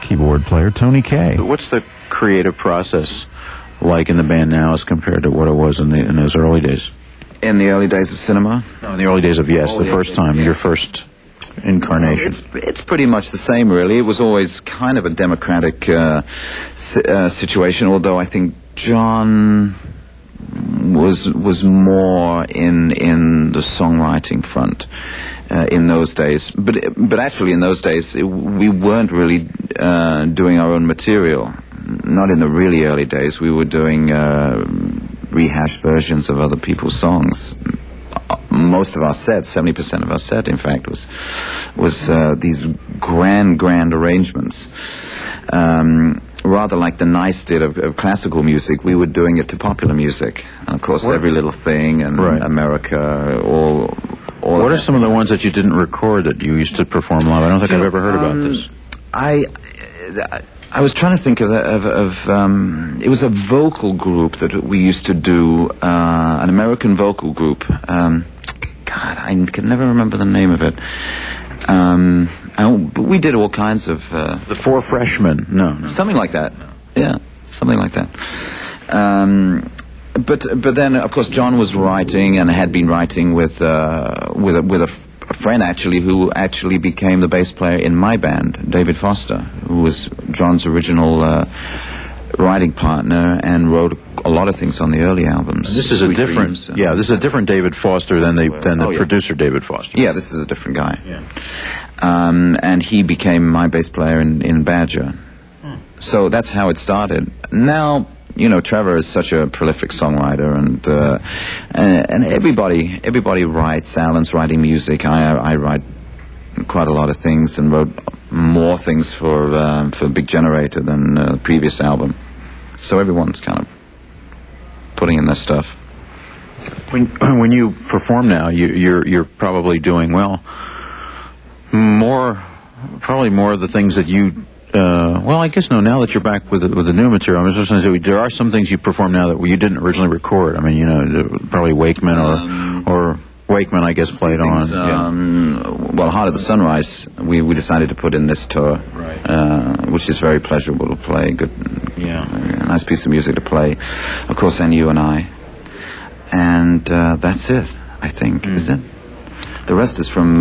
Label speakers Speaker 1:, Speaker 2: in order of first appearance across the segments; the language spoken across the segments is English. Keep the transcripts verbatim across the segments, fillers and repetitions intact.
Speaker 1: keyboard player Tony Kaye.
Speaker 2: What's the creative process like in the band now as compared to what it was in, the, in those early days?
Speaker 3: In the early days of cinema?
Speaker 2: No, in the early days of Yes, oh, the yeah, first time, yeah. your first incarnation.
Speaker 3: It's, it's pretty much the same, really. It was always kind of a democratic uh, si- uh, situation, although I think John was was more in in the songwriting front uh, in those days. But but actually, in those days, it, we weren't really uh, doing our own material. Not in the really early days. We were doing uh, rehashed versions of other people's songs. Most of our set, seventy percent of our set, in fact, was was uh, these grand, grand arrangements. Um, rather like the Nice did of, of classical music, we were doing it to popular music. And of course, what? Every Little Thing and right. America, all... all
Speaker 2: what are some of the ones that you didn't record that you used to perform live? I don't think so, I've ever heard um, about this.
Speaker 3: I... I was trying to think of, of, of um, it was a vocal group that we used to do, uh, an American vocal group. Um, God, I can never remember the name of it. Um, and we did all kinds of... Uh,
Speaker 2: the Four Freshmen? No, no.
Speaker 3: Something like that. Yeah, something like that. Um, but but then, of course, John was writing and had been writing with uh, with a, with a, a friend, actually, who actually became the bass player in my band, David Foster, who was John's original uh, writing partner and wrote a lot of things on the early albums.
Speaker 2: This is a different, Dreams, yeah, this is a different David Foster than the than the
Speaker 3: oh, yeah.
Speaker 2: producer David Foster.
Speaker 3: Yeah, this is a different guy.
Speaker 2: Yeah.
Speaker 3: Um, and he became my bass player in, in Badger. Hmm. So that's how it started. Now, you know, Trevor is such a prolific songwriter, and uh, and, and everybody everybody writes. Alan's writing music. I I write quite a lot of things and wrote more things for uh, for Big Generator than uh, the previous album. So everyone's kind of putting in their stuff.
Speaker 2: When when you perform now, you, you're you're probably doing well. More, probably more of the things that you. Uh, well, I guess no. Now that you're back with the, with the new material, I was just going to say there are some things you perform now that you didn't originally record. I mean, you know, probably Wakeman or
Speaker 3: um,
Speaker 2: or Wakeman, I guess, played
Speaker 3: things,
Speaker 2: on.
Speaker 3: Um, yeah. Well, Heart of the Sunrise, we we decided to put in this tour,
Speaker 2: right.
Speaker 3: uh, which is very pleasurable to play. Good,
Speaker 2: yeah,
Speaker 3: a nice piece of music to play. Of course, and You and I, and uh, that's it. I think mm. is it. The rest is from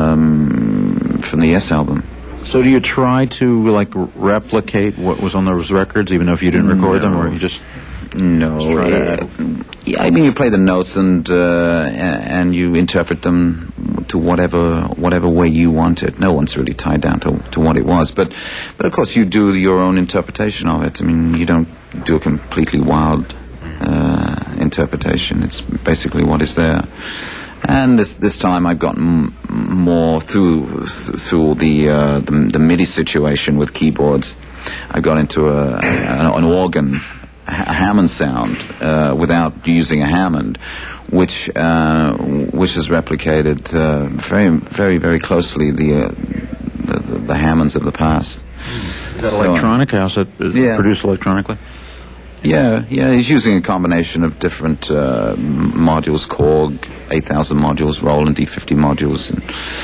Speaker 3: um, from the Yes album.
Speaker 2: So do you try to, like, replicate what was on those records, even if you didn't record
Speaker 3: no.
Speaker 2: them, or you just...
Speaker 3: No.
Speaker 2: Just try to
Speaker 3: uh, yeah, I mean, you play the notes and uh, and you interpret them to whatever whatever way you want it. No one's really tied down to, to what it was. But, but, of course, you do your own interpretation of it. I mean, you don't do a completely wild uh, interpretation. It's basically what is there. And this this time I've gotten m- more through through the, uh, the the MIDI situation with keyboards. I got into a, a an organ, a Hammond sound uh, without using a Hammond, which uh, which is replicated uh, very very very closely the, uh, the the Hammonds of the past.
Speaker 2: Is that so, electronic? How's it
Speaker 3: yeah.
Speaker 2: produced electronically?
Speaker 3: Yeah, yeah, he's using a combination of different uh, modules, Korg, eight thousand modules, Roland D fifty modules, and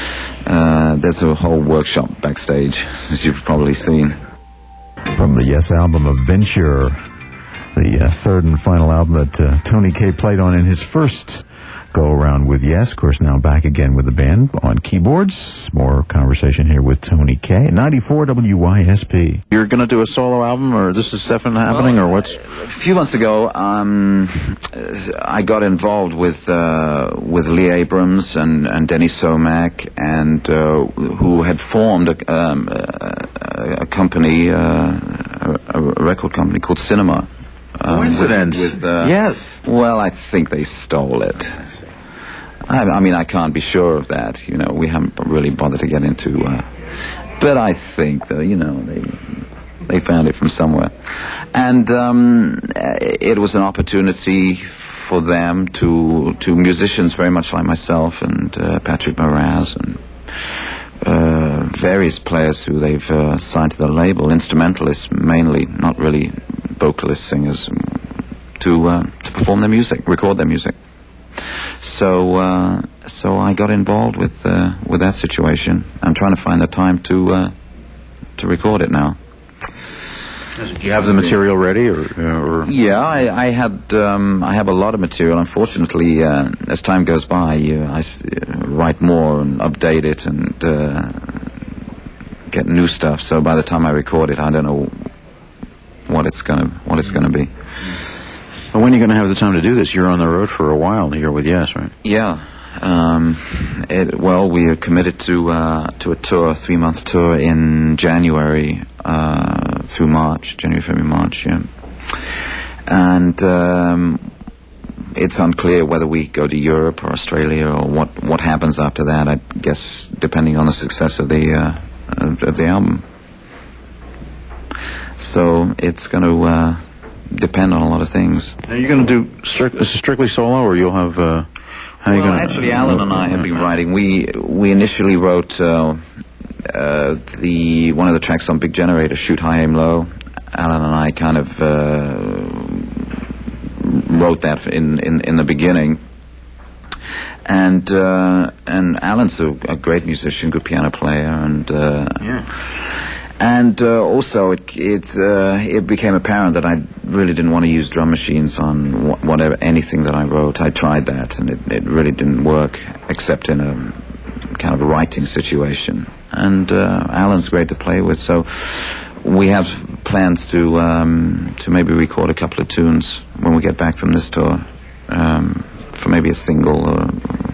Speaker 3: uh, there's a whole workshop backstage, as you've probably seen.
Speaker 1: From the Yes album of Venture, the uh, third and final album that uh, Tony Kaye played on in his first go-around with Yes. Of course, now back again with the band on keyboards. More conversation here with Tony Kaye, ninety-four W Y S P.
Speaker 2: You're going to do a solo album, or this is Stefan happening,
Speaker 3: well,
Speaker 2: or what's...
Speaker 3: A few months ago, um, I got involved with uh, with Lee Abrams and, and Denny Somack, and uh, who had formed a, um, a, a company, uh, a, a record company called Cinema.
Speaker 2: Um, Coincidence.
Speaker 3: With, with, uh,
Speaker 2: yes.
Speaker 3: Well, I think they stole it. I, I mean, I can't be sure of that. You know, we haven't really bothered to get into. Uh, but I think that, you know, they they found it from somewhere, and um, it was an opportunity for them to to musicians very much like myself and uh, Patrick Moraz and uh, various players who they've uh, signed to the label, instrumentalists mainly, not really vocalists, singers, to uh, to perform their music, record their music. So uh, so I got involved with uh, with that situation. I'm trying to find the time to uh, to record it now.
Speaker 2: Do you have the material ready, or? or?
Speaker 3: Yeah, I, I had um, I have a lot of material. Unfortunately, uh, as time goes by, uh, I uh, write more and update it and uh, get new stuff. So by the time I record it, I don't know what it's gonna what it's gonna be.
Speaker 2: Well, when are you going to have the time to do this? You're on the road for a while here with Yes, right?
Speaker 3: Yeah. Um, it, well, we are committed to uh, to a tour, a three-month tour in January uh, through March, January, February, March, yeah. And um, it's unclear whether we go to Europe or Australia or what, what happens after that. I guess depending on the success of the uh, of, of the album. So it's going to uh, depend on a lot of things.
Speaker 2: Are you going to do strict, this is strictly solo, or you'll have? Uh, how
Speaker 3: well,
Speaker 2: you gonna,
Speaker 3: actually, Alan and I have been writing. We we initially wrote uh, uh, the one of the tracks on Big Generator, Shoot High, Aim Low. Alan and I kind of uh, wrote that in, in, in the beginning. And uh, and Alan's a, a great musician, good piano player, and uh,
Speaker 2: yeah.
Speaker 3: and uh, also it it uh, it became apparent that I really didn't want to use drum machines on wh- whatever anything that I wrote. I tried that, and it, it really didn't work, except in a kind of a writing situation. And uh, Alan's great to play with, so we have plans to um, to maybe record a couple of tunes when we get back from this tour. Um, for maybe a single or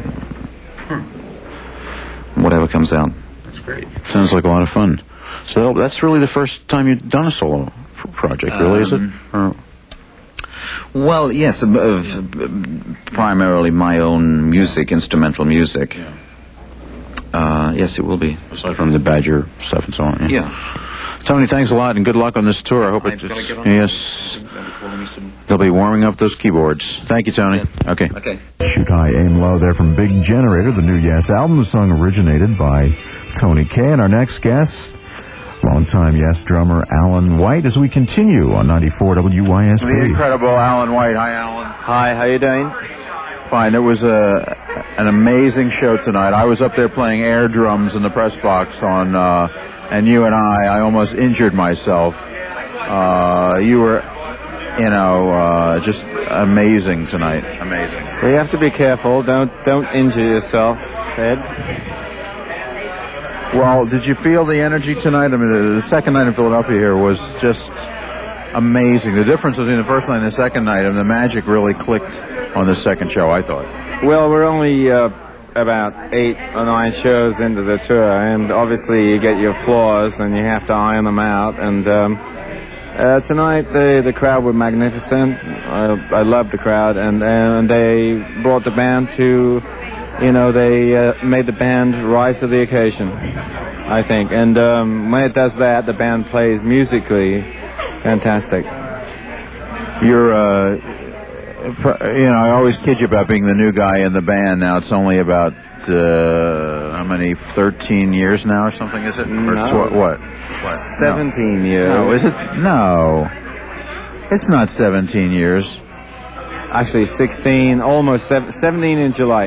Speaker 3: whatever comes out.
Speaker 2: That's great. Sounds like a lot of fun. So that's really the first time you've done a solo f- project, really, um, is it? Or?
Speaker 3: Well, yes, uh, uh, primarily my own music, instrumental music.
Speaker 2: Yeah.
Speaker 3: Uh, yes, it will be.
Speaker 2: Aside from the Badger stuff and so on.
Speaker 3: Yeah.
Speaker 2: yeah. Tony, thanks a lot, and good luck on this tour. I hope it, it's... Yes. They'll be warming up those keyboards. Thank you, Tony.
Speaker 3: Yeah.
Speaker 2: Okay.
Speaker 3: Okay.
Speaker 1: Shoot High, Aim Low there from Big Generator, the new Yes album. The song originated by Tony Kaye. And our next guest, longtime Yes drummer Alan White, as we continue on ninety-four W Y S P.
Speaker 2: The incredible Alan White. Hi, Alan.
Speaker 4: Hi, how you doing?
Speaker 2: Fine. It was a an amazing show tonight. I was up there playing air drums in the press box on, uh, and you and I, I almost injured myself. Uh, you were, you know, uh, just amazing tonight. Amazing.
Speaker 4: Well, you have to be careful. Don't don't injure yourself, Ed.
Speaker 2: Well, did you feel the energy tonight? I mean, the second night in Philadelphia here was just amazing. The difference between the first night and the second night, and the magic really clicked on the second show, I thought.
Speaker 4: Well, we're only uh, about eight or nine shows into the tour, and obviously you get your flaws, and you have to iron them out. And um, uh, tonight, the the crowd were magnificent. I, I loved the crowd, and and they brought the band to, you know, they uh, made the band rise to the occasion, I think. And um, when it does that, the band plays musically fantastic.
Speaker 2: You're, uh, you know, I always kid you about being the new guy in the band. Now it's only about, uh, how many, thirteen years now or something, is it? Or
Speaker 4: No.
Speaker 2: tw- what? What?
Speaker 4: Seventeen years.
Speaker 2: No, is it? No. It's not seventeen years.
Speaker 4: Actually, sixteen, almost sev- seventeen in July.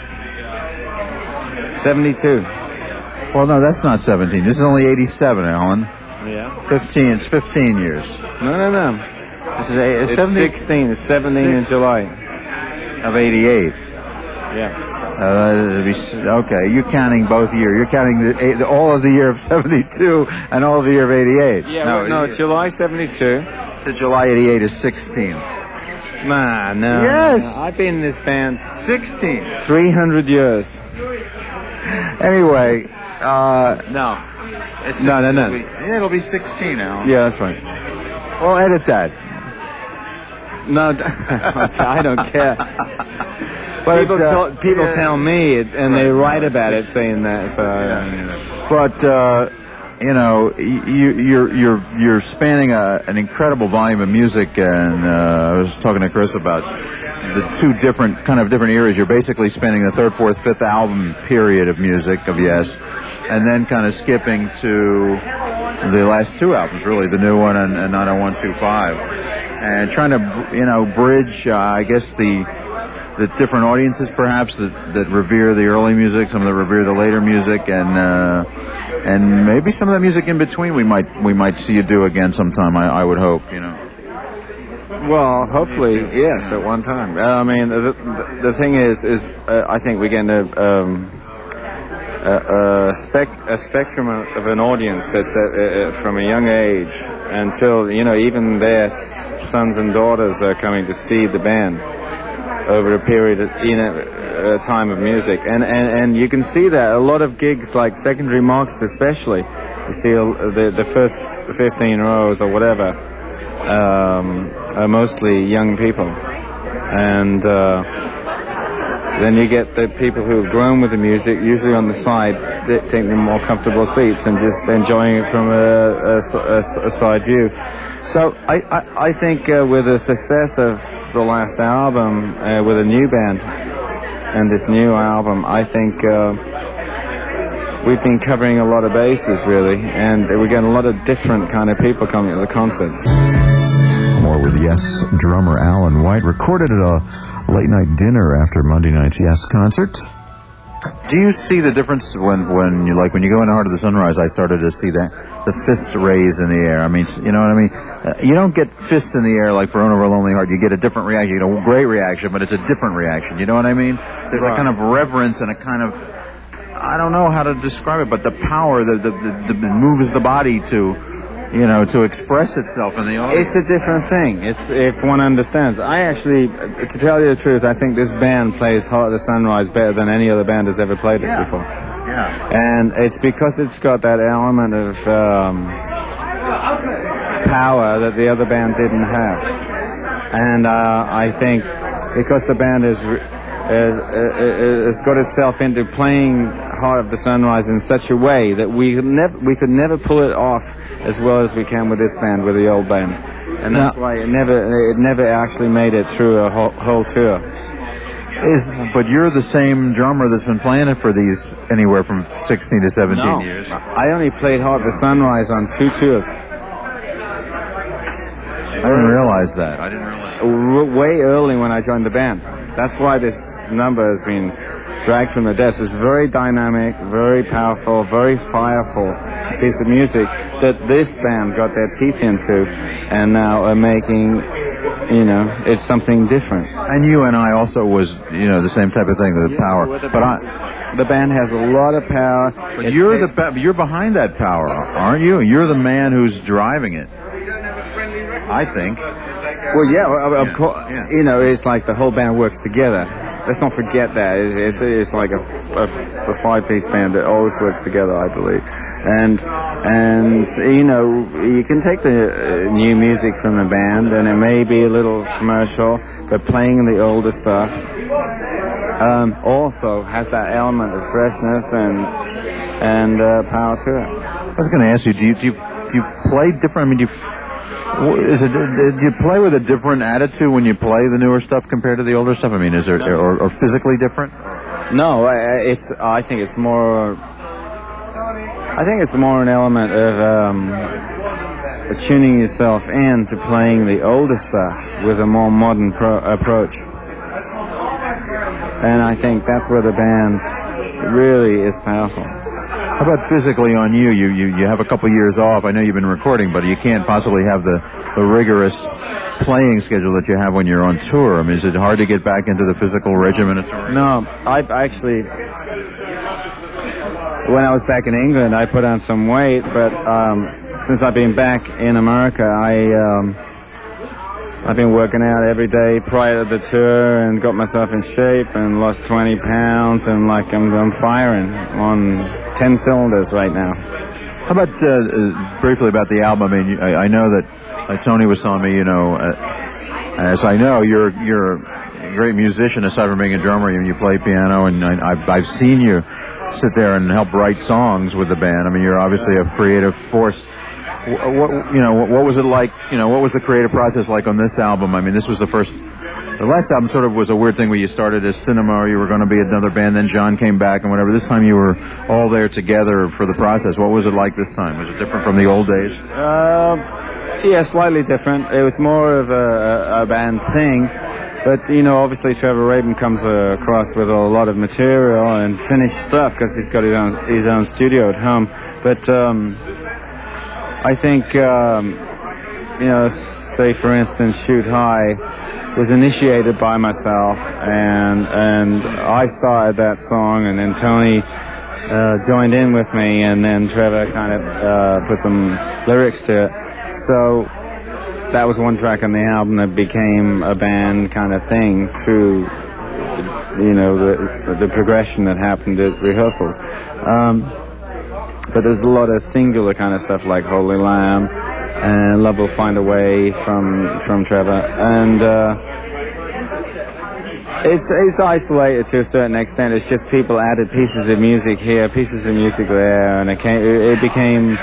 Speaker 4: seventy-two.
Speaker 2: Well, no, that's not seventeen. This is only eighty-seven, Alan.
Speaker 4: Yeah.
Speaker 2: fifteen, it's fifteen years.
Speaker 4: No, no, no.
Speaker 2: This is eight,
Speaker 4: It's
Speaker 2: seventy
Speaker 4: sixteen. It's seventeen in July.
Speaker 2: of eighty-eight.
Speaker 4: Yeah.
Speaker 2: Uh, it'd be, okay, you're counting both years. You're counting the, eight, the, all of the year of seventy-two and all of the year of eighty-eight.
Speaker 4: Yeah,
Speaker 2: no,
Speaker 4: no, no, July seventy-two.
Speaker 2: the July eighty-eight is sixteen.
Speaker 4: Nah, no.
Speaker 2: Yes.
Speaker 4: no. I've been in this band
Speaker 2: sixteen.
Speaker 4: three hundred years.
Speaker 2: Anyway, uh, no. It's
Speaker 4: No, no, no.
Speaker 2: It'll be, yeah, it'll be sixteen now.
Speaker 4: Yeah, that's right.
Speaker 2: Well, edit that.
Speaker 4: No, I don't care.
Speaker 2: But
Speaker 4: people
Speaker 2: uh,
Speaker 4: tell, people
Speaker 2: yeah.
Speaker 4: tell me it, and they write about it saying that. So,
Speaker 2: But uh, you know, you, you're you're you're spanning a, an incredible volume of music, and uh, I was talking to Chris about the two different kind of different eras. You're basically spanning the third, fourth, fifth album period of music of Yes, and then kind of skipping to the last two albums, really, the new one and, and nine oh one two five, and trying to you know bridge, uh, I guess the. the different audiences, perhaps, that, that revere the early music, some that revere the later music, and uh, and maybe some of that music in between we might we might see you do again sometime. I, I would hope, you know.
Speaker 4: Well, hopefully, yes, at one time. Uh, I mean, the, the, the thing is, is uh, I think we're getting a, um, a, a, spec, a spectrum of an audience that's uh, uh, from a young age until, you know, even their sons and daughters are coming to see the band over a period of, you know, a time of music. And, and, and you can see that a lot of gigs, like secondary markets especially, you see uh, the, the first fifteen rows or whatever, um, are mostly young people. And uh, then you get the people who have grown with the music, usually on the side, taking more comfortable seats and just enjoying it from a, a, a, a side view. So I, I, I think uh, with the success of the last album, uh, with a new band and this new album, I think uh, we've been covering a lot of bases, really, and we're getting a lot of different kind of people coming to the concerts.
Speaker 1: More with Yes drummer Alan White, recorded at a late-night dinner after Monday night's Yes concert.
Speaker 2: Do you see the difference when, when you like when you go into Heart of the Sunrise? I started to see that the fist raised in the air. I mean, you know what I mean? Uh, you don't get fists in the air like for Owner of a Lonely Heart. You get a different reaction. You get a great reaction, but it's a different reaction. You know what I mean? There's right. a kind of reverence and a kind of, I don't know how to describe it, but the power that, that, that, that moves the body to, you know, to express itself in the audience.
Speaker 4: It's a different thing. It's if one understands. I actually, to tell you the truth, I think this band plays Heart of the Sunrise better than any other band has ever played it
Speaker 2: yeah.
Speaker 4: before.
Speaker 2: Yeah.
Speaker 4: And it's because it's got that element of um, power that the other band didn't have. And uh, I think because the band is, is, is, is got itself into playing Heart of the Sunrise in such a way that we could never, we could never pull it off as well as we can with this band, with the old band. And that's why it never, it never actually made it through a whole, whole tour.
Speaker 2: Is, but you're the same drummer that's been playing it for these anywhere from sixteen to seventeen
Speaker 4: no,
Speaker 2: years.
Speaker 4: I only played Heart of the Sunrise on two tours.
Speaker 2: I didn't realize that. I didn't realize.
Speaker 4: Way early when I joined the band. That's why this number has been dragged from the depths. It's very dynamic, very powerful, very fireful piece of music that this band got their teeth into, and now are making. You know, it's something different.
Speaker 2: And you and I also was, you know, the same type of thing, the
Speaker 4: yeah,
Speaker 2: power.
Speaker 4: The
Speaker 2: but
Speaker 4: band,
Speaker 2: I,
Speaker 4: the band has a lot of power.
Speaker 2: But it's you're the ba- you're behind that power, aren't you? You're the man who's driving it. I think.
Speaker 4: Well, yeah, of
Speaker 2: yeah.
Speaker 4: course.
Speaker 2: Yeah.
Speaker 4: You know, it's like the whole band works together. Let's not forget that. It's, it's like a, a, a five-piece band that always works together, I believe. And, and you know, you can take the uh, new music from the band, and it may be a little commercial, but playing the older stuff um, also has that element of freshness and and uh, power to it.
Speaker 2: I was going to ask you, do you, do you, do you play different? I mean, do you, is it, do you play with a different attitude when you play the newer stuff compared to the older stuff? I mean, is there, or, or physically different?
Speaker 4: No, it's, I think it's more, I think it's more an element of um, tuning yourself in to playing the older stuff with a more modern pro- approach. And I think that's where the band really is powerful.
Speaker 2: How about physically on you? You you, you have a couple years off. I know you've been recording, but you can't possibly have the, the rigorous playing schedule that you have when you're on tour. I mean, is it hard to get back into the physical regimen of touring?
Speaker 4: No, I actually, when I was back in England, I put on some weight, but um, since I've been back in America, I, um, I've been working out every day prior to the tour and got myself in shape and lost twenty pounds, and like I'm, I'm firing on ten cylinders right now.
Speaker 2: How about uh, uh, briefly about the album? I mean, I, I know that uh, Tony was telling me, you know, uh, as I know, you're you're a great musician aside from being a drummer. You, you play piano, and I, I've I've seen you sit there and help write songs with the band. I mean, you're obviously a creative force. What, what you know, what, what was it like? You know, what was the creative process like on this album? I mean, this was the first. The last album sort of was a weird thing where you started as Cinema, or you were going to be another band, then John came back and whatever. This time you were all there together for the process. What was it like this time? Was it different from the old days?
Speaker 4: Uh, yeah, slightly different. It was more of a, a, a band thing. But, you know, obviously Trevor Rabin comes uh, across with a lot of material and finished stuff because he's got his own, his own studio at home. But um, I think, um, you know, say for instance, Shoot High was initiated by myself, and and I started that song, and then Tony uh, joined in with me, and then Trevor kind of uh, put some lyrics to it. So that was one track on the album that became a band kind of thing through, you know, the, the progression that happened at rehearsals. Um, but there's a lot of singular kind of stuff like Holy Lamb and Love Will Find a Way from from Trevor, and uh, it's it's isolated to a certain extent. It's just people added pieces of music here, pieces of music there, and it came, it became.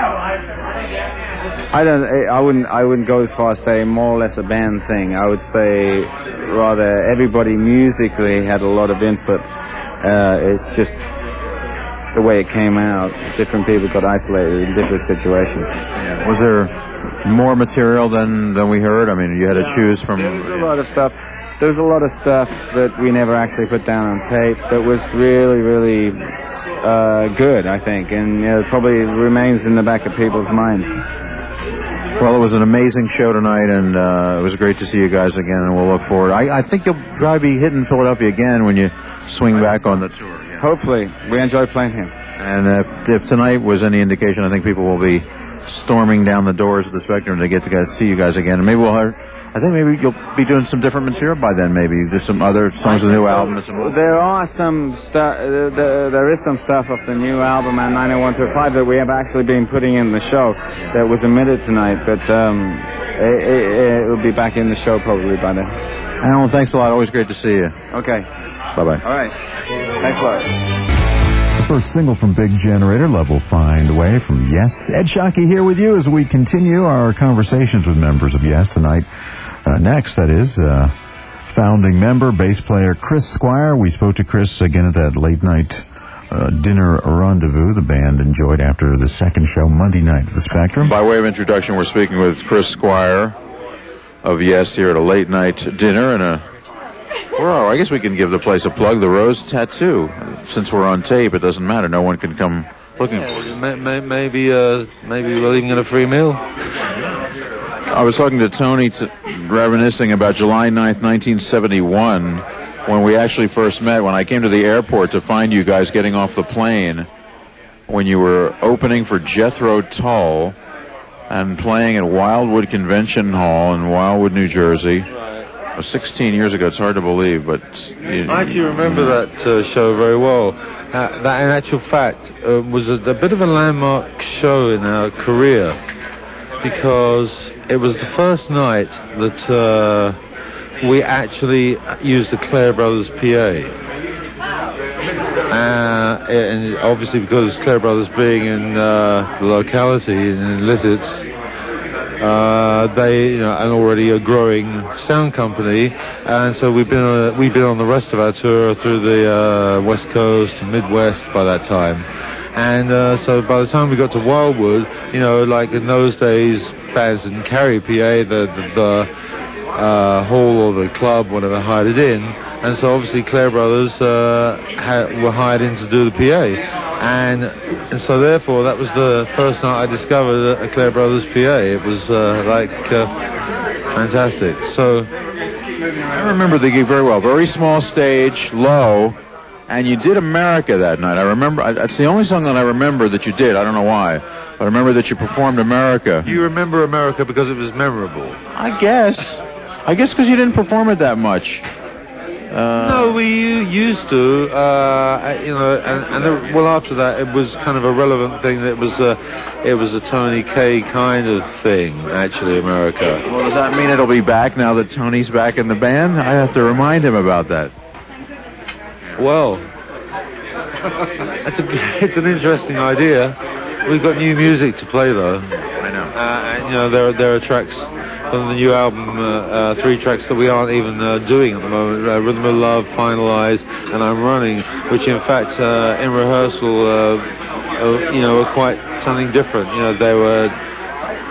Speaker 4: I don't. I wouldn't. I wouldn't go as far as say more or less a band thing. I would say rather everybody musically had a lot of input. Uh, it's just the way it came out. Different people got isolated in different situations.
Speaker 2: Yeah. Was there more material than than we heard? I mean, you had to choose from.
Speaker 4: There was a lot of stuff. There was a lot of stuff that we never actually put down on tape. That was really, really uh, good, I think, and you know, probably remains in the back of people's minds.
Speaker 2: Well, it was an amazing show tonight, and uh, it was great to see you guys again, and we'll look forward. I, I think you'll probably be hitting Philadelphia again when you swing back on the tour. Yeah.
Speaker 4: Hopefully. We enjoy playing here.
Speaker 2: And if, if tonight was any indication, I think people will be storming down the doors of the Spectrum to get to guys, see you guys again. And maybe we'll have, I think maybe you'll be doing some different material by then, maybe. There's some other songs of the new album. And some
Speaker 4: there are some stuff, uh, the, there is some stuff of the new album and nine oh one two five that we have actually been putting in the show that was omitted tonight, but um, it, it, it will be back in the show probably by then.
Speaker 2: Alan, thanks a lot. Always great to see you.
Speaker 4: Okay.
Speaker 2: Bye-bye.
Speaker 4: All right. Thanks a lot.
Speaker 1: The first single from Big Generator, Love Will Find a Way from Yes. Ed Shockey here with you as we continue our conversations with members of Yes tonight. Uh, next, that is, uh, founding member, bass player Chris Squire. We spoke to Chris again at that late night uh, dinner rendezvous the band enjoyed after the second show Monday night at the Spectrum.
Speaker 2: By way of introduction, we're speaking with Chris Squire of Yes here at a late night dinner and a, well, I guess we can give the place a plug, the Rose Tattoo. Since we're on tape, it doesn't matter. No one can come looking for it.
Speaker 5: May, may, maybe, uh, maybe we'll even get a free meal.
Speaker 2: I was talking to Tony, t- reminiscing about July ninth, nineteen seventy-one, when we actually first met, when I came to the airport to find you guys getting off the plane, when you were opening for Jethro Tull and playing at Wildwood Convention Hall in Wildwood, New Jersey. It was sixteen years ago. It's hard to believe, but... You,
Speaker 5: I actually remember that uh, show very well. Uh, that, in actual fact, uh, was a, a bit of a landmark show in our career, because it was the first night that uh, we actually used the Clare Brothers P A. Uh, and obviously because Clare Brothers being in uh, the locality, in Lizards, uh, they, you know, and already a growing sound company, and so we've been uh, we've been on the rest of our tour through the uh, West Coast, Midwest by that time. And uh, so by the time we got to Wildwood, you know, like in those days, bands didn't carry P A, the, the, the uh, hall or the club, whatever, hired it in. And so obviously Clare Brothers uh, ha- were hired in to do the P A. And, and so therefore that was the first night I discovered a Clare Brothers P A. It was uh, like uh, fantastic. So
Speaker 2: I remember the gig very well. Very small stage, low. And you did America that night. I remember, I, that's the only song that I remember that you did. I don't know why. But I remember that you performed America.
Speaker 5: you remember America because it was memorable.
Speaker 2: I guess. I guess because you didn't perform it that much. Uh,
Speaker 5: No, we used to, uh, you know, and, and it, well, after that, it was kind of a relevant thing. That it was a, it was a Tony Kaye kind of thing, actually, America.
Speaker 2: well, does that mean it'll be back now that Tony's back in the band? I have to remind him about that.
Speaker 5: Well, it's a, it's an interesting idea. We've got new music to play, though.
Speaker 2: I know.
Speaker 5: Uh, and, you know, there, there are tracks from the new album, uh, uh, three tracks that we aren't even uh, doing at the moment. Uh, Rhythm of Love, Finalize, and I'm Running, which in fact, uh, in rehearsal, uh, uh, you know, were quite something different. You know, they were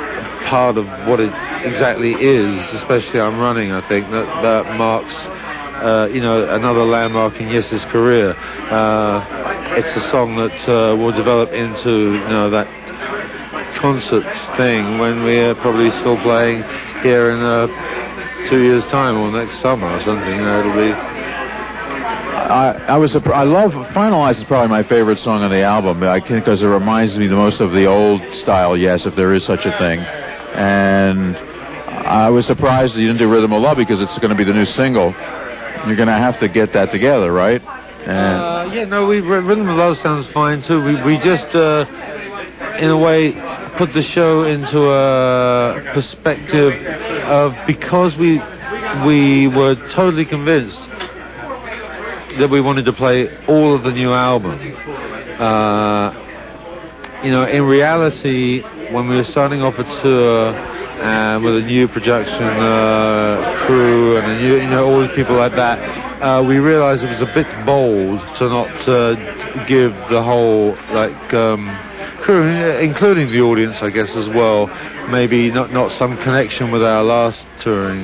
Speaker 5: part of what it exactly is, especially I'm Running, I think, that, that marks uh, you know, another landmark in Yes's career. Uh, it's a song that uh, will develop into, you know, that concert thing when we're probably still playing here in uh, two years' time or next summer or something. You know, it'll be.
Speaker 2: I, I was I love Finalize is probably my favorite song on the album because it reminds me the most of the old style Yes, if there is such a thing. And I was surprised that you didn't do Rhythm of Love because it's going to be the new single. You're going to have to get that together, right? And
Speaker 5: uh, yeah, no, we Rhythm of Love sounds fine too. We we just uh, in a way put the show into a perspective of because we we were totally convinced that we wanted to play all of the new album. Uh, you know, in reality, when we were starting off a tour and with a new production uh, crew and a new, you know, all the people like that, uh, we realized it was a bit bold to not uh, give the whole, like, um, crew, including the audience, I guess, as well, maybe not, not some connection with our last touring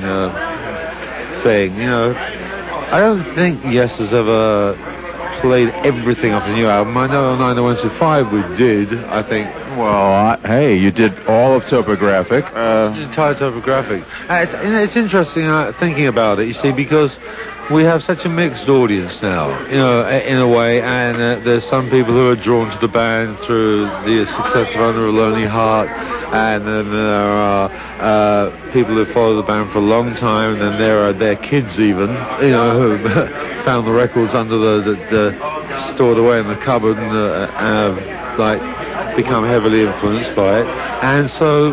Speaker 5: uh, thing, you know. I don't think Yes has ever played everything off the new album. I know on nine oh one two five we did, I think.
Speaker 2: well, I, hey, you did all of Topographic. Uh,
Speaker 5: The entire Topographic. And it's, and it's interesting uh, thinking about it, you see, because we have such a mixed audience now, you know, in a way, and uh, there's some people who are drawn to the band through the success of Under a Lonely Heart, and then there are uh, people who follow the band for a long time, and then there are their kids even, you know, who found the records under the, the, the stored away in the cupboard and uh, have, like, become heavily influenced by it. And so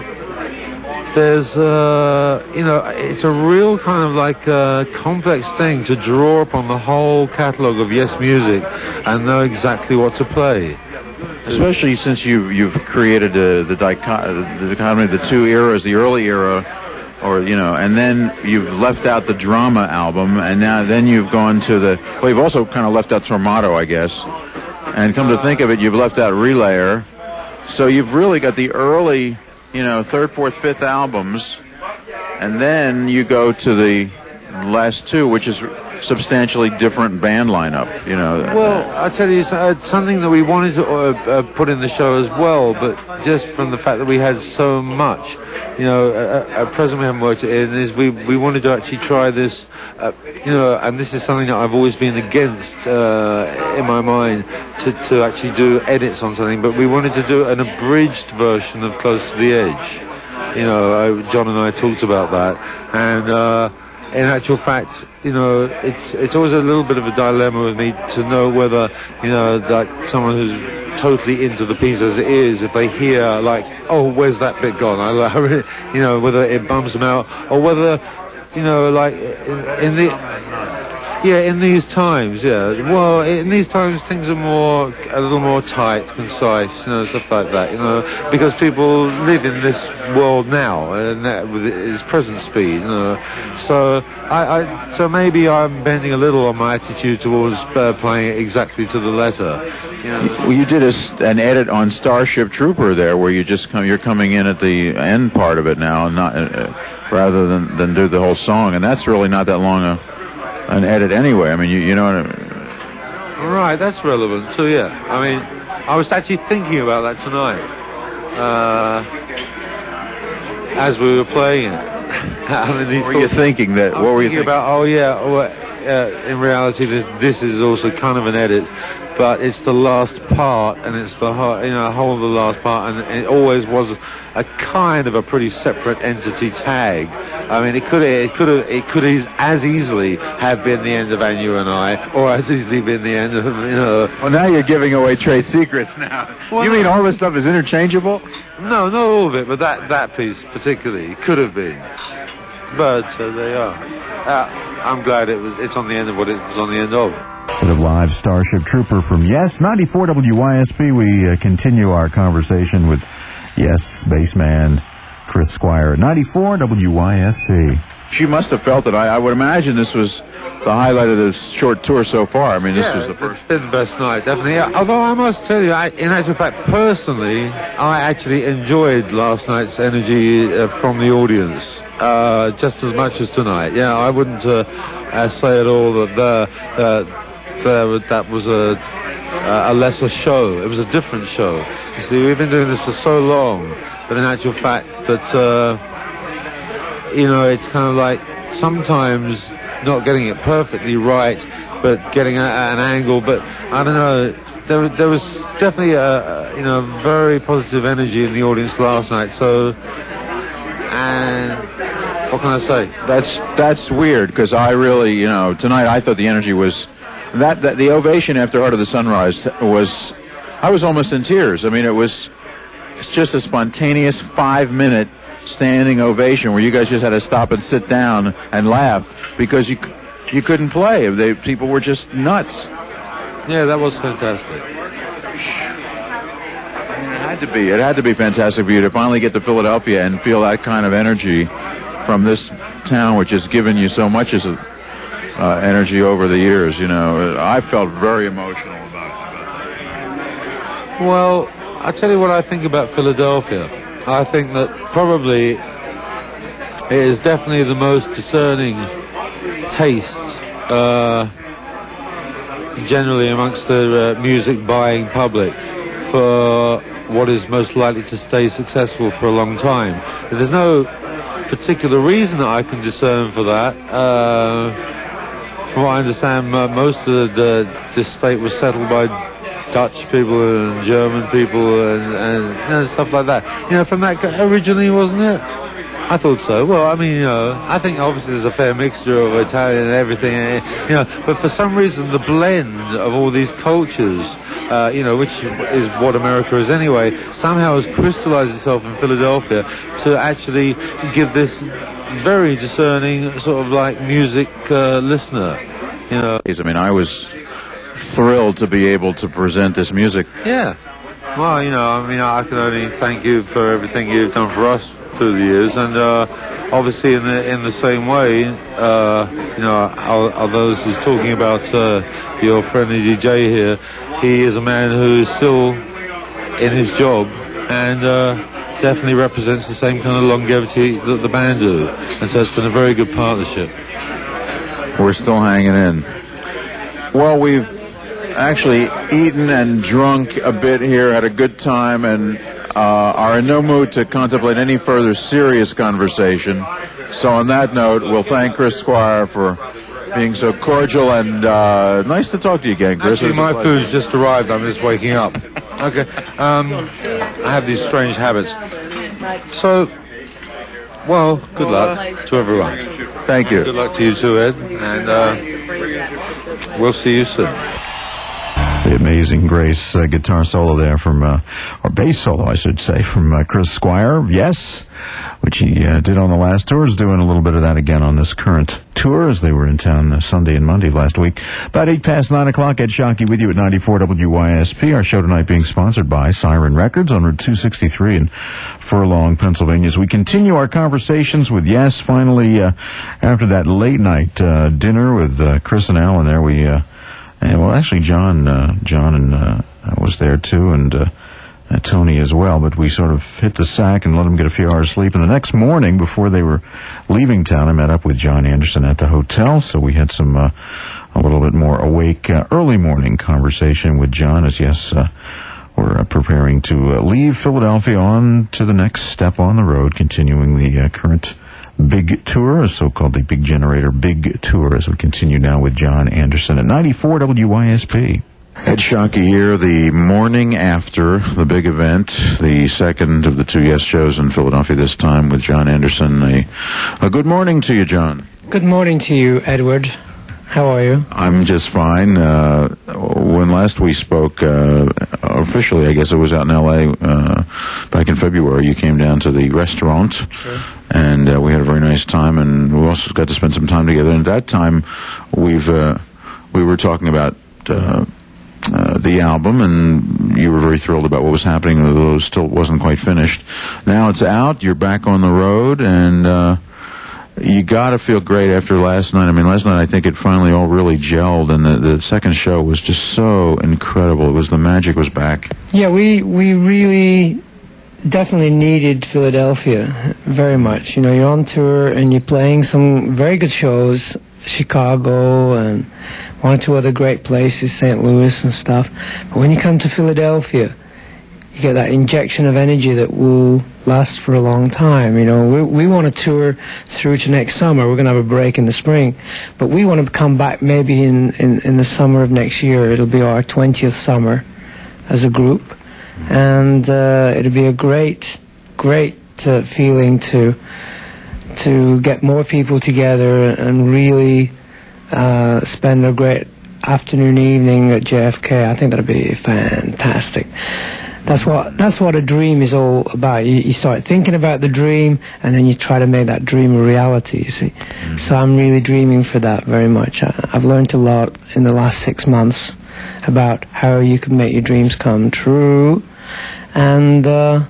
Speaker 5: there's, uh, you know, it's a real kind of like uh, complex thing to draw upon the whole catalogue of Yes music and know exactly what to play.
Speaker 2: Especially since you, you've created uh, the, dichot- the dichotomy of the two eras, the early era, or, you know, and then you've left out the drama album, and now then you've gone to the, well, you've also kind of left out Tormato, I guess, and come to think of it, you've left out Relayer, so you've really got the early, you know, third, fourth, fifth albums, and then you go to the last two, which is substantially different band lineup, you know.
Speaker 5: Well, I tell you, it's uh, something that we wanted to uh, uh, put in the show as well, but just from the fact that we had so much, you know, at present we haven't worked it in, is we, we wanted to actually try this, uh, you know, and this is something that I've always been against uh, in my mind, to, to actually do edits on something, but we wanted to do an abridged version of Close to the Edge. You know, uh, John and I talked about that, and uh, in actual fact, you know, it's it's always a little bit of a dilemma with me to know whether, you know, like someone who's totally into the piece as it is, if they hear like, oh, where's that bit gone? I, I really, you know, whether it bums them out, or whether, you know, like in, in the. Yeah, in these times, yeah. Well, in these times, things are more, a little more tight, concise, you know, stuff like that, you know, because people live in this world now, and that, with its present speed, you know. So, I, I, so maybe I'm bending a little on my attitude towards uh, playing it exactly to the letter. You know.
Speaker 2: Well, you did a, an edit on Starship Trooper there, where you just come, you're coming in at the end part of it now, not uh, rather than than do the whole song, and that's really not that long a. An edit anyway. I mean, you, you know what I mean?
Speaker 5: Right, that's relevant. So yeah, I mean, I was actually thinking about that tonight uh, as we were playing it. I mean, these
Speaker 2: what were you thinking? That what were you thinking
Speaker 5: about? Oh yeah, well, uh, in reality, this, this is also kind of an edit, but it's the last part, and it's the whole, you know, whole of the last part, and it always was a kind of a pretty separate entity tag. I mean, it could it could have it could as easily have been the end of And You and I, or as easily been the end of, you know.
Speaker 2: Well, now you're giving away trade secrets now.
Speaker 5: Well,
Speaker 2: you mean all this stuff is interchangeable?
Speaker 5: No, not all of it, but that that piece particularly could have been. But uh, they are. Uh, I'm glad it was. It's on the end of what it was on the end of.
Speaker 1: Bit of live Starship Trooper from Yes, ninety-four W Y S P. We uh, continue our conversation with Yes bassman Chris Squire at ninety-four W Y S P.
Speaker 2: She must have felt it. I, I would imagine this was the highlight of this short tour so far. I mean, this
Speaker 5: yeah,
Speaker 2: was the first.
Speaker 5: It's been the best night, definitely. Yeah. Although I must tell you, I, in actual fact, personally, I actually enjoyed last night's energy uh, from the audience uh, just as much as tonight. Yeah, I wouldn't. Uh, uh, say at all that the, uh, the, that was a, a lesser show. It was a different show. You see, we've been doing this for so long, but in actual fact that, uh, you know, it's kind of like sometimes not getting it perfectly right, but getting at, at an angle. But I don't know, there, there was definitely a, a, you know, very positive energy in the audience last night. So, and what can I say?
Speaker 2: That's that's weird, because I really, you know, tonight I thought the energy was that, that the ovation after Art of the Sunrise was, I was almost in tears. I mean, it was it's just a spontaneous five-minute standing ovation where you guys just had to stop and sit down and laugh because you you couldn't play. They, people were just nuts.
Speaker 5: Yeah, that was fantastic.
Speaker 2: It had to be. It had to be fantastic for you to finally get to Philadelphia and feel that kind of energy from this town, which has given you so much as a, uh, energy over the years. You know, I felt very emotional about it.
Speaker 5: Well, I tell you what I think about Philadelphia. I think that probably it is definitely the most discerning taste uh, generally amongst the uh, music buying public for what is most likely to stay successful for a long time. There's no particular reason that I can discern for that. Uh, from what I understand, uh, most of the, the this state was settled by Dutch people and German people and, and, and stuff like that. You know, from that originally, wasn't it? I thought so. Well, I mean, you know, I think obviously there's a fair mixture of Italian and everything, you know, but for some reason the blend of all these cultures, uh, you know, which is what America is anyway, somehow has crystallized itself in Philadelphia to actually give this very discerning sort of like music uh, listener, you know.
Speaker 2: I mean, I was thrilled to be able to present this music.
Speaker 5: Yeah. Well, you know, I mean, I can only thank you for everything you've done for us through the years, and uh, obviously in the in the same way, uh, you know, although this is talking about uh, your friendly D J here, he is a man who is still in his job and uh, definitely represents the same kind of longevity that the band do, and so it's been a very good partnership.
Speaker 2: We're still hanging in. Well, we've actually eaten and drunk a bit here, had a good time, and uh, are in no mood to contemplate any further serious conversation. So on that note, we'll thank Chris Squire for being so cordial, and uh, nice to talk to you again, Chris.
Speaker 5: Actually, my food's just arrived. I'm just waking up. Okay. Um, I have these strange habits. So, well, good luck to everyone.
Speaker 2: Thank you.
Speaker 5: Good luck to you too, Ed, and uh, we'll see you soon.
Speaker 1: The Amazing Grace uh, guitar solo there from, uh, or bass solo, I should say, from uh, Chris Squire. Yes, which he uh, did on the last tour. Is doing a little bit of that again on this current tour as they were in town uh, Sunday and Monday last week. About eight past nine o'clock, Ed Shockey with you at ninety-four W Y S P. Our show tonight being sponsored by Siren Records on Route two sixty-three in Furlong, Pennsylvania. As we continue our conversations with Yes, finally, uh, after that late night uh, dinner with uh, Chris and Alan there, we... Uh, And, well, actually, John, uh, John and, uh, was there too, and, uh, uh, Tony as well, but we sort of hit the sack and let them get a few hours sleep. And the next morning, before they were leaving town, I met up with John Anderson at the hotel, so we had some, uh, a little bit more awake, uh, early morning conversation with John as, yes, uh, we're uh, preparing to uh, leave Philadelphia on to the next step on the road, continuing the uh, current Big Tour, so-called the Big Generator Big Tour, as we continue now with John Anderson at ninety-four W Y S P.
Speaker 2: Ed Shockey here, the morning after the big event, the second of the two Yes shows in Philadelphia this time with John Anderson. A, a good morning to you, John.
Speaker 6: Good morning to you, Edward. How are you?
Speaker 2: I'm just fine. Uh, when last we spoke, uh, officially, I guess it was out in L A, uh, back in February, you came down to the restaurant, sure. and uh, we had a very nice time, and we also got to spend some time together. And at that time, we've uh, we were talking about uh, uh, the album, and you were very thrilled about what was happening, although it still wasn't quite finished. Now it's out, you're back on the road, and... Uh, You gotta feel great after last night. I mean, last night I think it finally all really gelled, and the, the second show was just so incredible. It was, the magic was back.
Speaker 6: Yeah, we, we really definitely needed Philadelphia very much. You know, you're on tour and you're playing some very good shows, Chicago and one or two other great places, Saint Louis and stuff. But when you come to Philadelphia, you get that injection of energy that will last for a long time. You know, we, we want to tour through to next summer. We're going to have a break in the spring, but we want to come back maybe in, in, in the summer of next year. It'll be our twentieth summer as a group, and uh, it'll be a great, great uh, feeling to to get more people together and really uh, spend a great afternoon, evening at J F K. I think that'll be fantastic. That's what that's what a dream is all about. You, you start thinking about the dream, and then you try to make that dream a reality, you see. Mm-hmm. So I'm really dreaming for that very much. I, I've learned a lot in the last six months about how you can make your dreams come true. And uh,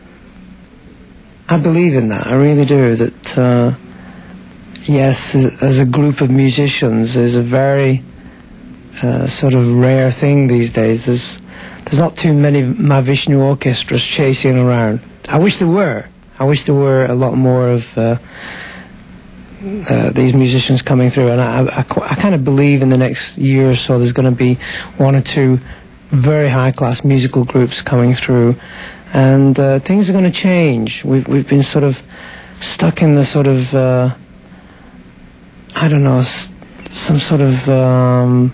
Speaker 6: I believe in that. I really do. That, uh, yes, as, as a group of musicians is a very uh, sort of rare thing these days. There's There's not too many Mahavishnu orchestras chasing around. I wish there were. I wish there were a lot more of uh, uh, these musicians coming through. And I, I, I kind of believe in the next year or so there's going to be one or two very high-class musical groups coming through. And uh, things are going to change. We've, we've been sort of stuck in the sort of, uh, I don't know, s- some sort of... Um,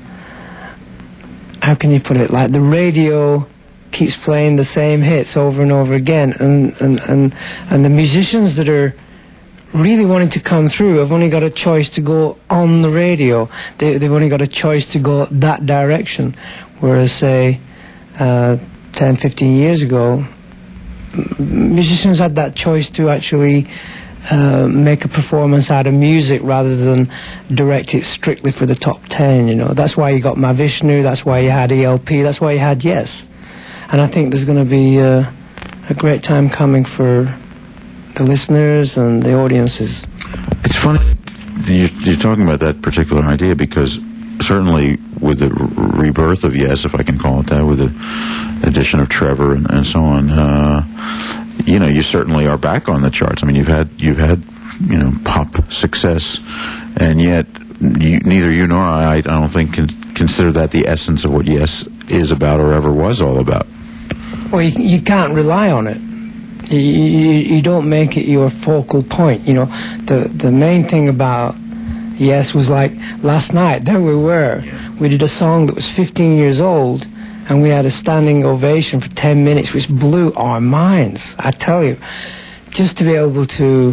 Speaker 6: how can you put it, like the radio keeps playing the same hits over and over again, and, and, and, and the musicians that are really wanting to come through have only got a choice to go on the radio. They, they've only got a choice to go that direction, whereas, say, uh, ten, fifteen years ago, musicians had that choice to actually Uh, make a performance out of music rather than direct it strictly for the top ten, you know. That's why you got Mahavishnu, that's why you had E L P, that's why you had Yes. And I think there's going to be uh, a great time coming for the listeners and the audiences.
Speaker 2: It's funny you're, you're talking about that particular idea, because certainly with the r- rebirth of Yes, if I can call it that, with the addition of Trevor and, and so on, uh, you know, you certainly are back on the charts. I mean, you've had, you've had, you know, pop success, and yet you, neither you nor I, I don't think, can consider that the essence of what Yes is about or ever was all about.
Speaker 6: Well, you, you can't rely on it. You, you, you don't make it your focal point, you know. The, the main thing about Yes was like last night, there we were. We did a song that was fifteen years old, and we had a standing ovation for ten minutes, which blew our minds, I tell you. Just to be able to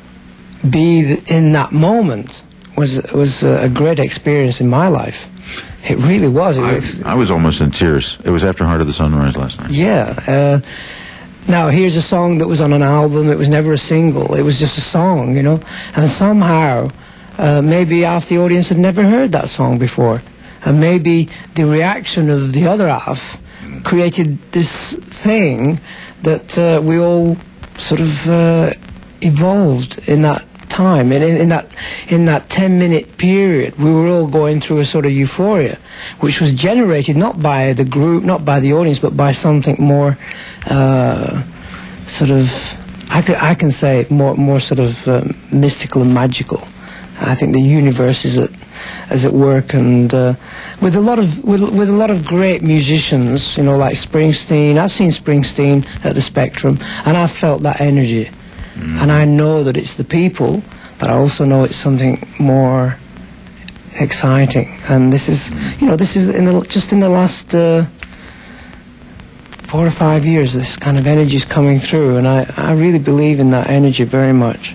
Speaker 6: be th- in that moment was was a great experience in my life. It really was. It
Speaker 2: I,
Speaker 6: was
Speaker 2: I was almost in tears. It was after Heart of the Sunrise last night.
Speaker 6: Yeah. Uh, now, here's a song that was on an album. It was never a single. It was just a song, you know. And somehow, uh, maybe half the audience had never heard that song before. And maybe the reaction of the other half created this thing that uh, we all sort of uh, evolved in that time. And in, in that in that ten-minute period, we were all going through a sort of euphoria, which was generated not by the group, not by the audience, but by something more uh, sort of, I can, I can say, more, more sort of um, mystical and magical. I think the universe is at as at work, and uh, with a lot of with, with a lot of great musicians, you know, like Springsteen. I've seen Springsteen at the Spectrum, and I've felt that energy, mm. and I know that it's the people, but I also know it's something more exciting. And this is, you know, this is in the, just in the last uh, four or five years, this kind of energy is coming through, and I, I really believe in that energy very much.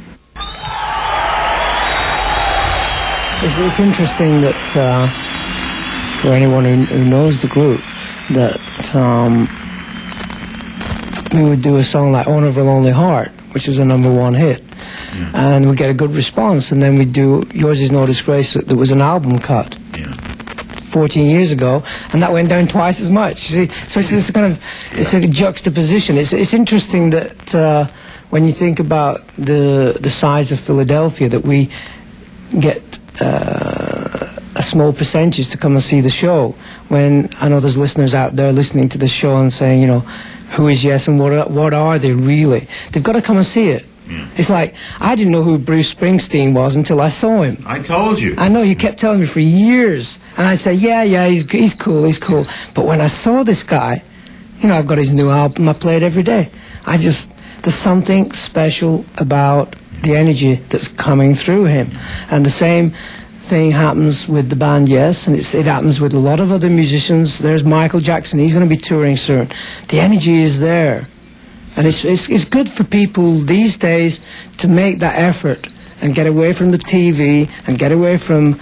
Speaker 6: It's, it's interesting that, uh, for anyone who, who knows the group, that um, we would do a song like Owner of a Lonely Heart, which was a number one hit, yeah. and we'd get a good response, and then we'd do Yours Is No Disgrace, that was an album cut yeah. fourteen years ago, and that went down twice as much. You see, so it's this kind of, it's a juxtaposition. It's, it's interesting that uh, when you think about the, the size of Philadelphia, that we get Uh, a small percentage to come and see the show, when I know there's listeners out there listening to the show and saying, you know, who is Yes and what are, what are they really? They've got to come and see it.
Speaker 1: Yeah.
Speaker 6: It's like, I didn't know who Bruce Springsteen was until I saw him.
Speaker 1: I told you.
Speaker 6: I know, you kept telling me for years. And I say, yeah, yeah, he's, he's cool, he's cool. But when I saw this guy, you know, I've got his new album, I play it every day. I just, there's something special about the energy that's coming through him. And the same thing happens with the band Yes, and it's, it happens with a lot of other musicians. There's Michael Jackson, he's going to be touring soon. The energy is there. And it's, it's, it's good for people these days to make that effort and get away from the T V and get away from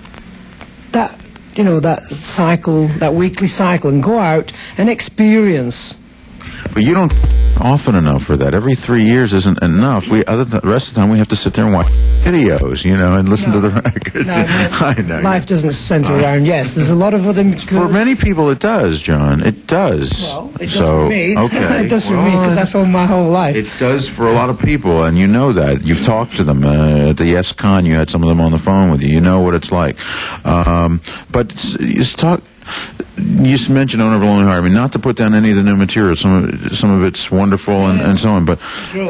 Speaker 6: that, you know, that cycle, that weekly cycle, and go out and experience.
Speaker 2: But you don't often enough for that. Every three years isn't enough. We other than the rest of the time we have to sit there and watch videos, you know, and listen
Speaker 6: No.
Speaker 2: to the record.
Speaker 6: No, no.
Speaker 2: I know.
Speaker 6: Life doesn't center around Yes. There's a lot of other good...
Speaker 2: For many people, it does, John. It does.
Speaker 6: Well, it does
Speaker 2: so,
Speaker 6: for me.
Speaker 2: Okay.
Speaker 6: It does for
Speaker 2: Well,
Speaker 6: me, because that's all my whole life.
Speaker 2: It does for a lot of people, and you know that. You've talked to them. Uh, at the Yes Con, you had some of them on the phone with you. You know what it's like. Um, but s- you s- talk... You s- mentioned Owner of a Lonely Heart. I mean, not to put down any of the new material. Some of it, some of it's wonderful and, and so on. But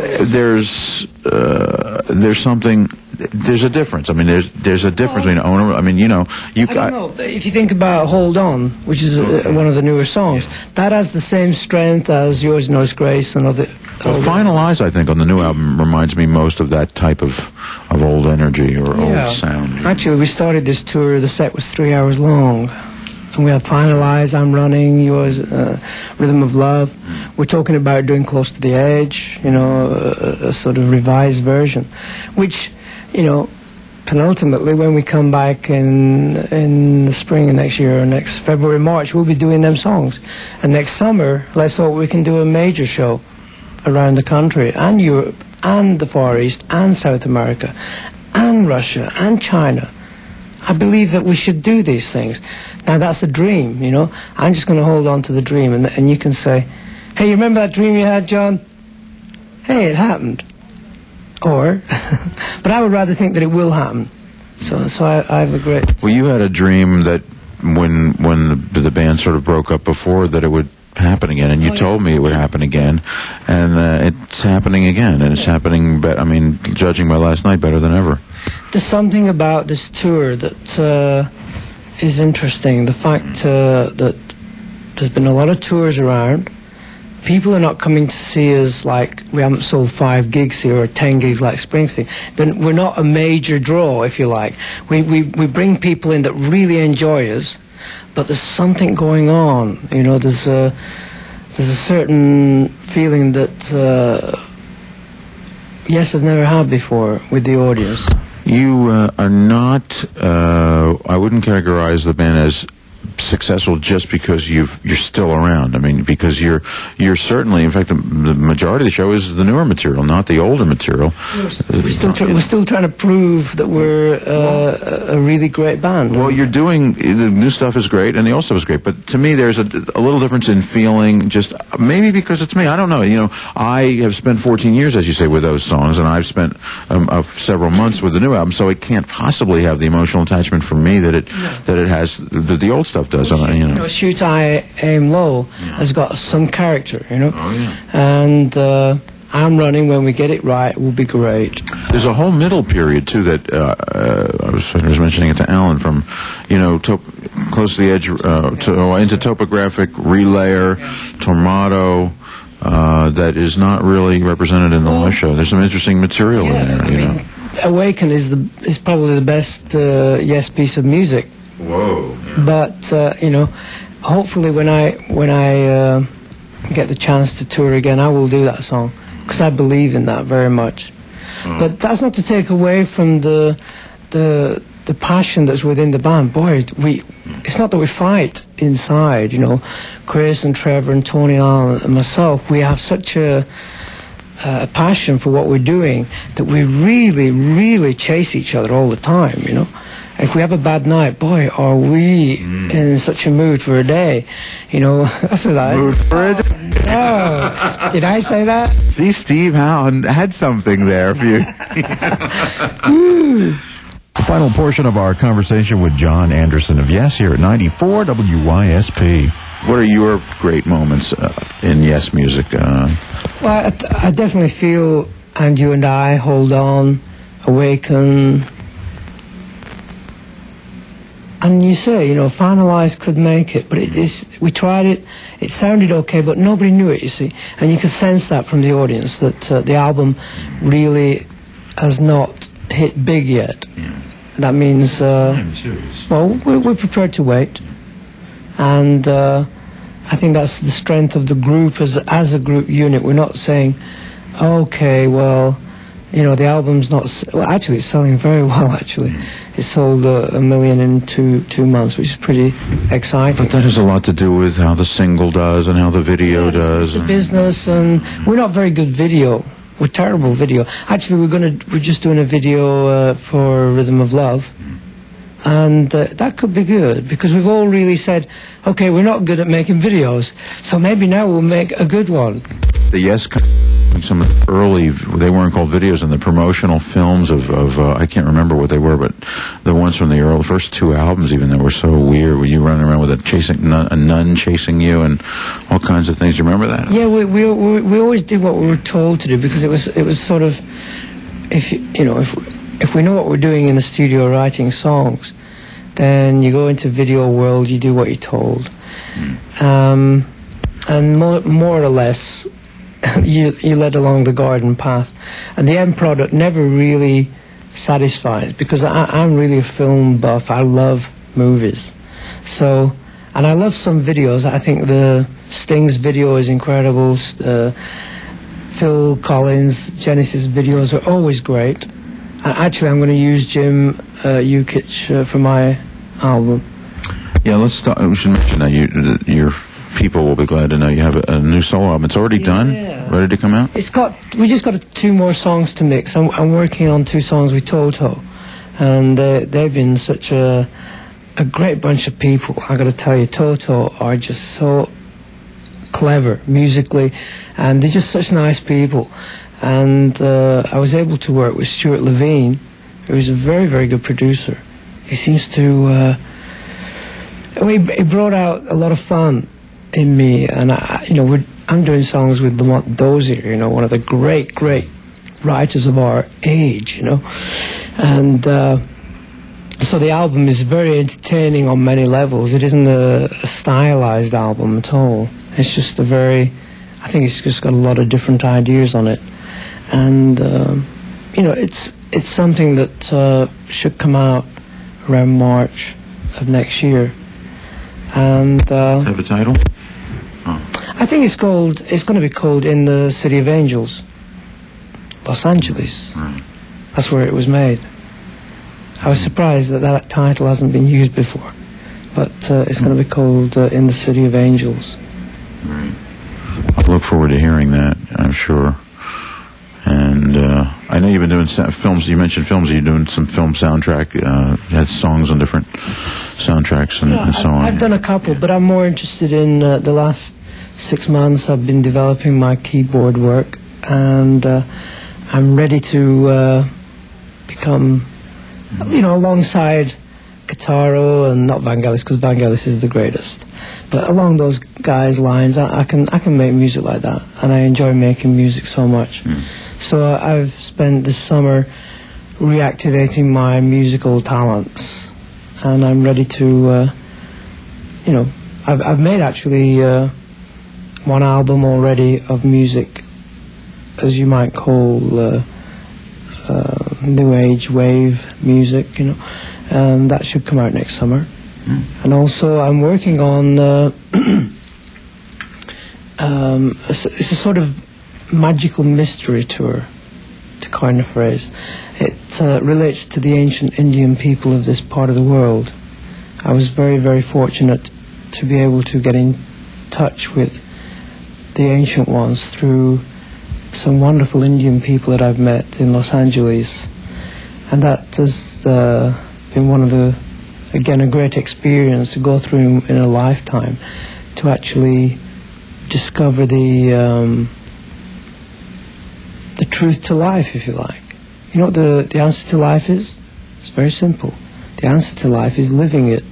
Speaker 2: there's uh, there's something. There's a difference. I mean, there's there's a difference between Owner. I mean, you know, you.
Speaker 6: I don't know. If you think about Hold On, which is uh, one of the newer songs, that has the same strength as Yours Noise Grace and other...
Speaker 2: Well, Final Eyes, I think, on the new album reminds me most of that type of of old energy or
Speaker 6: Yeah.
Speaker 2: old sound.
Speaker 6: Actually, we started this tour, the set was three hours long. And we have Final Eyes, I'm Running, Yours, uh, Rhythm of Love. We're talking about doing Close to the Edge, you know, a, a sort of revised version. Which, you know, penultimately, when we come back in in the spring of next year, or next February, March, we'll be doing them songs. And next summer, let's hope we can do a major show around the country, and Europe, and the Far East, and South America, and Russia, and China. I believe that we should do these things. Now, that's a dream, you know. I'm just going to hold on to the dream, and, and you can say, hey, you remember that dream you had, John? Hey, it happened. Or, but I would rather think that it will happen. So, so I, I have a great...
Speaker 2: Well, you had a dream that when when the, the band sort of broke up before, that it would happen again, and you
Speaker 6: Oh, yeah.
Speaker 2: told me it would happen again, and uh, it's happening again, and it's happening, be- I mean, judging by last night, better than ever.
Speaker 6: There's something about this tour that uh, is interesting. The fact uh, that there's been a lot of tours around. People are not coming to see us like we haven't sold five gigs here or ten gigs like Springsteen. Then we're not a major draw, if you like. We, we, we bring people in that really enjoy us, but there's something going on. You know, there's a, there's a certain feeling that, uh, yes, I've never had before with the audience.
Speaker 2: You uh, are not, uh, I wouldn't categorize the band as successful just because you've, you're still around. I mean, because you're you're certainly, in fact, the, the majority of the show is the newer material, not the older material.
Speaker 6: We're still, try- we're still trying to prove that we're uh, a really great band.
Speaker 2: Well, you're doing, the new stuff is great, and the old stuff is great, but to me there's a, a little difference in feeling, just maybe because it's me, I don't know. You know, I have spent fourteen years, as you say, with those songs, and I've spent um, uh, several months with the new album, so it can't possibly have the emotional attachment for me that it
Speaker 6: No.
Speaker 2: that it has, that the old stuff does.
Speaker 6: Well,
Speaker 2: uh, you
Speaker 6: you
Speaker 2: know.
Speaker 6: know, Shoot High, Aim Low has got some character, you know.
Speaker 2: Oh, yeah.
Speaker 6: And uh, I'm Running, when we get it right, will be great.
Speaker 2: There's a whole middle period too that uh, uh, I, was, I was mentioning it to Alan, from you know top, close to the edge uh, to, uh, into Topographic, Relayer, Tormato. Uh, that is not really represented in the live show. There's some interesting material in there,
Speaker 6: I
Speaker 2: you
Speaker 6: mean,
Speaker 2: know.
Speaker 6: Awaken is the is probably the best uh, Yes piece of music.
Speaker 2: Whoa.
Speaker 6: But uh, you know, hopefully when I when I uh, get the chance to tour again, I will do that song, because I believe in that very much. But that's not to take away from the the the passion that's within the band. Boy, we it's not that we fight inside, you know. Chris and Trevor and Tony and Alan and myself, we have such a a passion for what we're doing that we really, really chase each other all the time, you know. If we have a bad night, boy, are we mm. in such a mood for a day. You know, that's what I...
Speaker 2: Mood for a day.
Speaker 6: Oh, did I say that?
Speaker 2: See, Steve Howland had something there for you.
Speaker 1: The final portion of our conversation with John Anderson of Yes here at ninety-four W Y S P.
Speaker 2: What are your great moments uh, in Yes music? Uh,
Speaker 6: Well, I, I definitely feel and You and I, Hold On, Awaken. And you say, you know, Finalize could make it, but it is, we tried it, it sounded okay, but nobody knew it, you see. And you could sense that from the audience, that uh, the album really has not hit big yet.
Speaker 2: Yeah.
Speaker 6: That means, uh, well, we're, we're prepared to wait. And uh, I think that's the strength of the group as, as a group unit. We're not saying, okay, well, you know, the album's not... S well, actually, it's selling very well, actually. It sold uh, a million in two two months, which is pretty exciting.
Speaker 2: But that has a lot to do with how the single does and how the video
Speaker 6: yeah,
Speaker 2: does.
Speaker 6: The business, and we're not very good video. We're terrible video. Actually, we're gonna we're just doing a video uh, for Rhythm of Love, and uh, that could be good because we've all really said, okay, we're not good at making videos, so maybe now we'll make a good one.
Speaker 2: The Yes, some early, they weren't called videos, and the promotional films of, of uh, I can't remember what they were, but the ones from the early, first two albums even that were so weird, where you running around with a chasing nun, a nun chasing you and all kinds of things. Do you remember that?
Speaker 6: Yeah, we we we, we always did what we were told to do because it was it was sort of, if you, you know, if if we know what we're doing in the studio writing songs, then you go into video world, you do what you're told, mm. um, and more more or less. You, you led along the garden path, and the end product never really satisfies because I, I'm really a film buff. I love movies, so and I love some videos. I think the Sting's video is incredible. Uh, Phil Collins, Genesis videos are always great. And actually, I'm going to use Jim uh, Yukich uh, for my album.
Speaker 2: Yeah, let's start. We should mention that you, your people will be glad to know you have a, a new solo album. It's already
Speaker 6: yeah.
Speaker 2: done, ready to come out.
Speaker 6: It's got. We just got two more songs to mix. I'm, I'm working on two songs with Toto, and uh, they've been such a a great bunch of people. I got to tell you, Toto are just so clever musically, and they're just such nice people. And uh, I was able to work with Stuart Levine, who's a very very good producer. He seems to. Uh, he, he brought out a lot of fun in me, and I, you know, we're, I'm doing songs with Lamont Dozier, you know, one of the great, great writers of our age, you know, and uh, so the album is very entertaining on many levels. It isn't a, a stylized album at all. It's just a very, I think it's just got a lot of different ideas on it, and um, you know, it's it's something that uh, should come out around March of next year. And uh,
Speaker 2: Does it have a title?
Speaker 6: I think it's called, it's going to be called In the City of Angels, Los Angeles.
Speaker 2: Right.
Speaker 6: That's where it was made. I was surprised that that title hasn't been used before, but uh, it's going to be called uh, In the City of Angels.
Speaker 2: Right. I look forward to hearing that, I'm sure. And uh, I know you've been doing sa- films. You mentioned films. You're doing some film soundtrack. Uh, you had songs on different soundtracks and,
Speaker 6: Yeah,
Speaker 2: and so
Speaker 6: I've,
Speaker 2: on.
Speaker 6: I've done a couple, but I'm more interested in uh, the last six months. I've been developing my keyboard work, and uh, I'm ready to uh, become, you know, alongside Guitarro and not Vangelis, because Vangelis is the greatest. But along those guys' lines, I, I can I can make music like that, and I enjoy making music so much. Mm. So uh, I've spent this summer reactivating my musical talents, and I'm ready to, uh, you know, I've I've made actually uh, one album already of music, as you might call uh, uh, new age wave music, you know, and that should come out next summer. Mm. And also I'm working on uh, um, it's, it's a sort of magical mystery tour, to coin a phrase. It uh, relates to the ancient Indian people of this part of the world. I was very, very fortunate to be able to get in touch with the ancient ones through some wonderful Indian people that I've met in Los Angeles. And that has uh, been one of the, again, a great experience to go through in, in a lifetime, to actually discover the um, the truth to life, if you like. You know what the, the answer to life is? It's very simple. The answer to life is living it.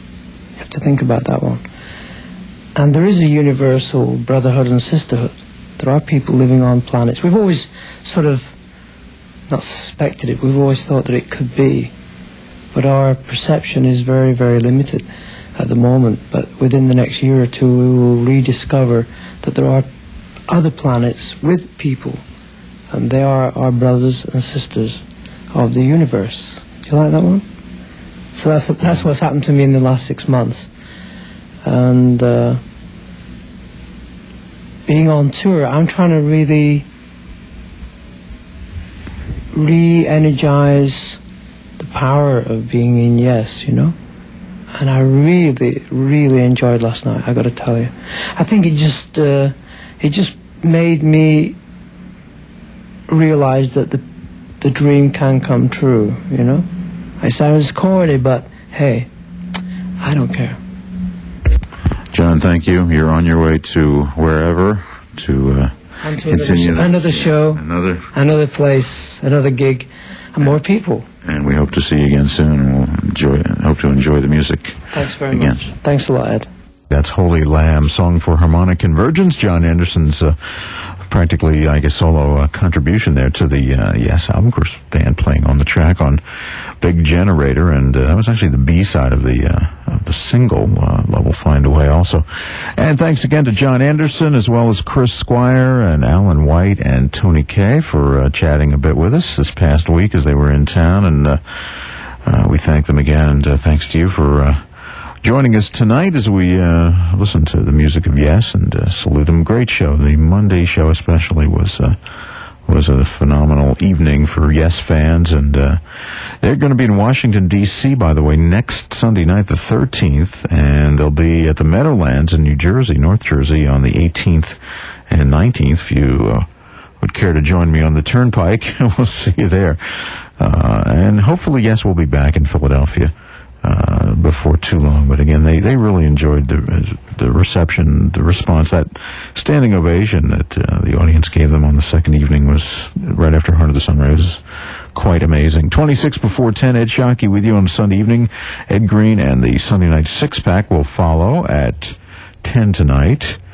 Speaker 6: You have to think about that one. And there is a universal brotherhood and sisterhood. There are people living on planets. We've always sort of not suspected it. We've always thought that it could be. But our perception is very, very limited at the moment. But within the next year or two, we will rediscover that there are other planets with people. And they are our brothers and sisters of the universe. Do you like that one? So that's that's what's happened to me in the last six months. And uh, being on tour, I'm trying to really re-energize the power of being in Yes, you know? And I really, really enjoyed last night, I gotta tell you. I think it just, uh, it just made me realize that the, the dream can come true, you know? It sounds corny, but hey, I don't care.
Speaker 2: John, thank you. You're on your way to wherever to uh,
Speaker 6: And to
Speaker 2: continue
Speaker 6: another,
Speaker 2: that.
Speaker 6: another show,
Speaker 2: Another,
Speaker 6: another place, another gig, and more people.
Speaker 2: and we hope to see you again soon. And we'll enjoy. Hope to enjoy the music.
Speaker 6: Thanks very
Speaker 2: Again.
Speaker 6: much. Thanks a lot, Ed.
Speaker 1: That's Holy Lamb, song for harmonic convergence. John Anderson's uh, practically, I guess, solo uh, contribution there to the uh, Yes album. Of course, band playing on the track on Big Generator, and uh, that was actually the B-side of the uh, of the single, uh, Love Will Find a Way also. And thanks again to John Anderson, as well as Chris Squire and Alan White and Tony Kaye for uh, chatting a bit with us this past week as they were in town, and uh, uh, we thank them again, and uh, thanks to you for uh, joining us tonight as we uh, listen to the music of Yes and uh, salute them. Great show. The Monday show especially was uh, was a phenomenal evening for Yes fans, and uh, they're going to be in Washington, D C, by the way, next Sunday night, the thirteenth, and they'll be at the Meadowlands in New Jersey, North Jersey, on the eighteenth and nineteenth. If you uh, would care to join me on the Turnpike, we'll see you there. Uh, and hopefully, Yes, we'll be back in Philadelphia Uh, before too long. But again, they, they really enjoyed the the reception, the response. That standing ovation that uh, the audience gave them on the second evening was right after Heart of the Sunrise. Quite amazing. twenty-six before ten, Ed Shockey with you on Sunday evening. Ed Green and the Sunday night six-pack will follow at ten tonight.